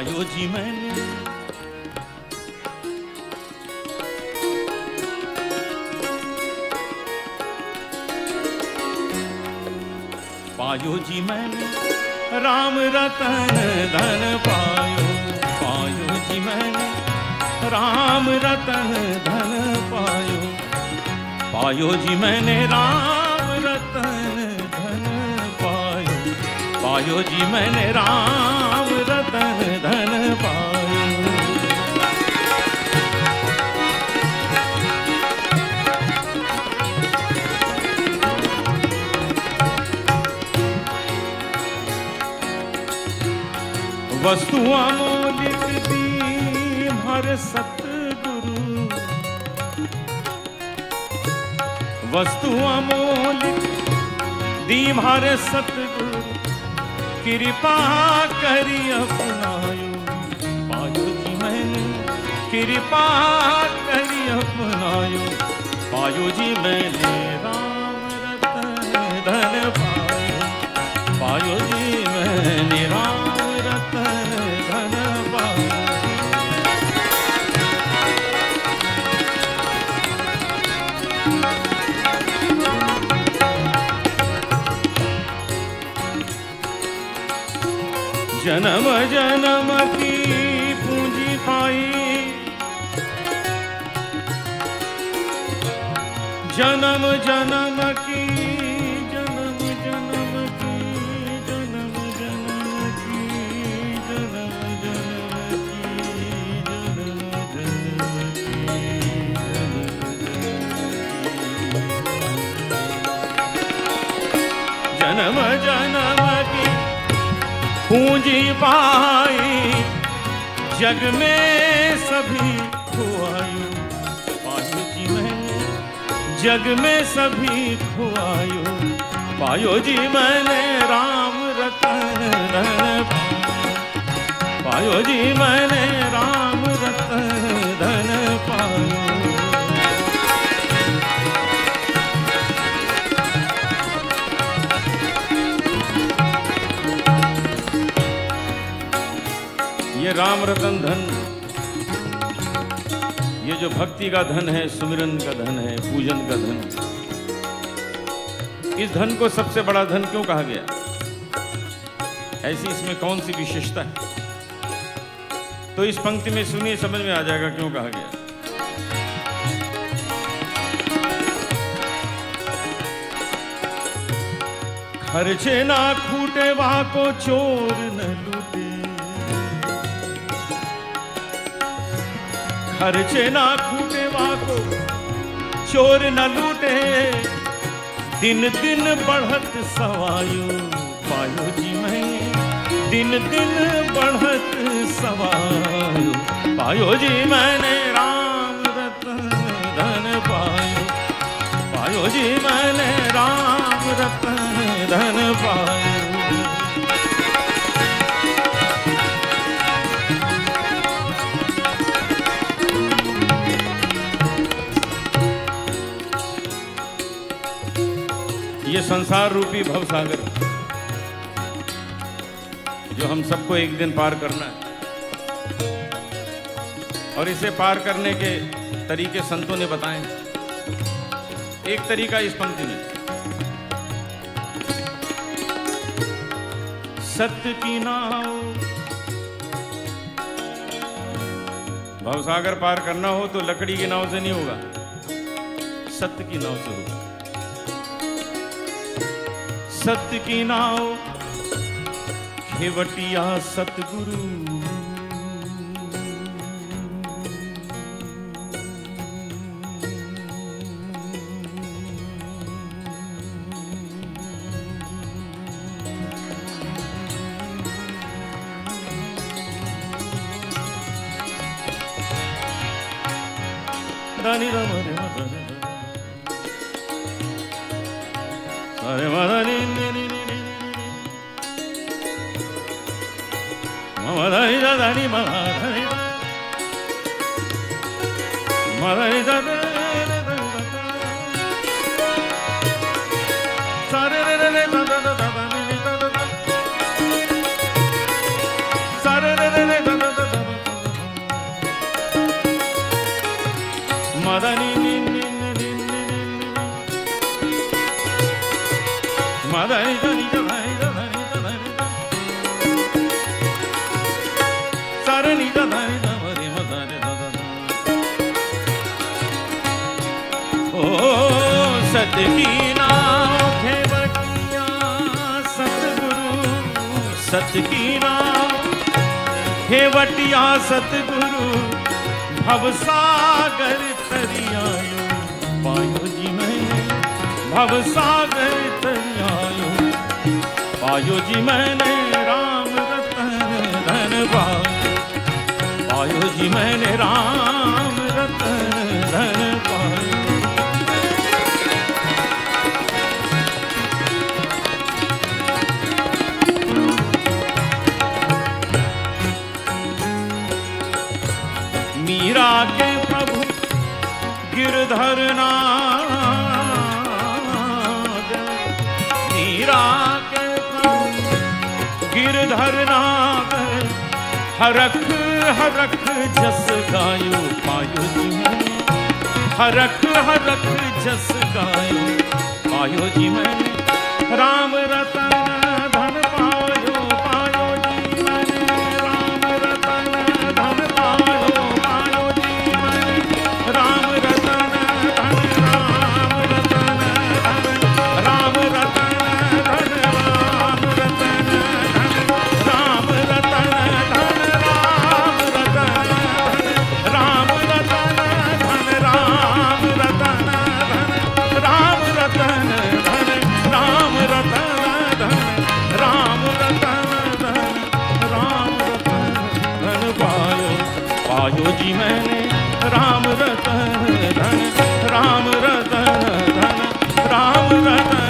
पायो जी मैंने। पायो जी मैंने राम रतन धन पायो, पायो जी मैंने राम रतन धन पायो, पायो जी मैंने राम रतन धन पायो, पायो जी मैंने राम रतन धन पायो। वस्तु अमोलिक दीन हर सतगुरु, वस्तु अमोलिक दीन हर सतगुरु, कृपा करी अपनायो, पायो जी मैंने कृपा करी अपनायो, पायो जी मैंने राम रतन धन पायो, पायो जी मैंने राम रतन धन पायो। जन्म जन्म की पूंजी पाई, जन्म जन्म की, जन्म जन्म की, जन्म जन्म की, जन्म जन्म की, जन्म जन्म की पूंजी पाई, जग में सभी खोआयो, पायो जी मैंने जग में सभी खोआयो, पायो जी मैंने राम रतन धन पायो, पायो जी मैंने राम रतन धन पायो। ये राम रतन धन, ये जो भक्ति का धन है, सुमिरन का धन है, पूजन का धन, इस धन को सबसे बड़ा धन क्यों कहा गया? ऐसी इसमें कौन सी विशेषता है? तो इस पंक्ति में सुनिए, समझ में आ जाएगा क्यों कहा गया। खर्चे ना खूटे वाको चोर न लूटे, खर्चे ना खूटे वाको चोर न लूटे, दिन दिन बढ़त सवायो, पायो जी मैं दिन दिन बढ़त सवायो, पायो जी मैंने राम रतन धन पायो, पायो जी मैंने राम रतन धन पायो। ये संसार रूपी भवसागर जो हम सबको एक दिन पार करना है, और इसे पार करने के तरीके संतों ने बताए। एक तरीका इस पंक्ति में, सत्य की नाव, भवसागर पार करना हो तो लकड़ी की नाव से नहीं होगा, सत्य की नाव से होगा। सत्य की नाव खेवटिया सतगुरु, दानी राम रे मदन अरे मदनी मदनी दानी मदनी मदनी दानी सारे रे रे रे दादा दादा नी दादा सारे रे रे रे दादा मदनी मदनी धनी धनी धनी सरनी धनी धनी मदनी ओ सतकी नाम खेवटिया सतगुरु सतकी नाम खेवटिया सतगुरु भवसागर तरियायो पायो जी मैंने भवसागर तरियायो पायो जी मैंने राम रतन धन पायो जी मैंने राम रतन धन पायो। मीरा के प्रभु गिरधर नाग मीरा के प्रभु गिरधर नाग हरख हरख जस गायो पायो जी मैंने हरख हरख जस गायो पायो जी मैंने राम रतन धन पायो पायो जी मैंने राम रतन धन पायो पायो जी मैंने राम रतन धन राम रतन धन राम रतन धन राम रतन धन राम रतन धन राम रतन राम रतन धन राम रतन धन राम रतन धन राम रतन धन राम रतन धन राम रतन धन पायो पायो जी मैंने राम रतन धन राम रतन धन राम रतन